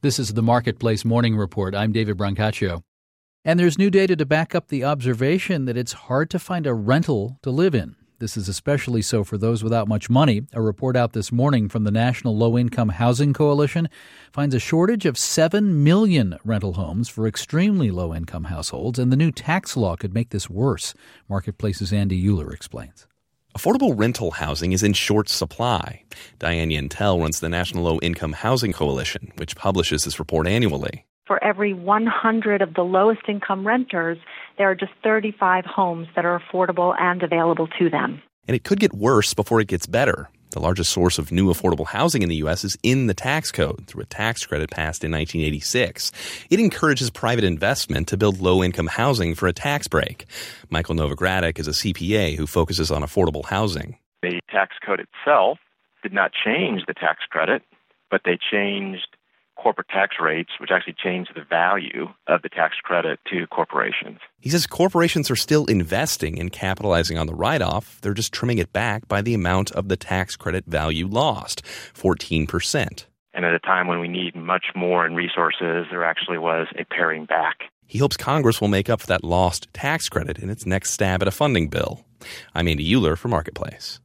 This is the Marketplace Morning Report. I'm David Brancaccio. And there's new data to back up the observation that it's hard to find a rental to live in. This is especially so for those without much money. A report out this morning from the National Low-Income Housing Coalition finds a shortage of 7 million rental homes for extremely low-income households, and the new tax law could make this worse. Marketplace's Andy Euler explains. Affordable rental housing is in short supply. Diane Yentel runs the National Low-Income Housing Coalition, which publishes this report annually. For every 100 of the lowest income renters, there are just 35 homes that are affordable and available to them. And it could get worse before it gets better. The largest source of new affordable housing in the U.S. is in the tax code through a tax credit passed in 1986. It encourages private investment to build low-income housing for a tax break. Michael Novogradac is a CPA who focuses on affordable housing. The tax code itself did not change the tax credit, but they changed corporate tax rates, which actually changed the value of the tax credit to corporations. He says corporations are still investing in capitalizing on the write-off. They're just trimming it back by the amount of the tax credit value lost, 14%. And at a time when we need much more in resources, there actually was a paring back. He hopes Congress will make up for that lost tax credit in its next stab at a funding bill. I'm Andy Euler for Marketplace.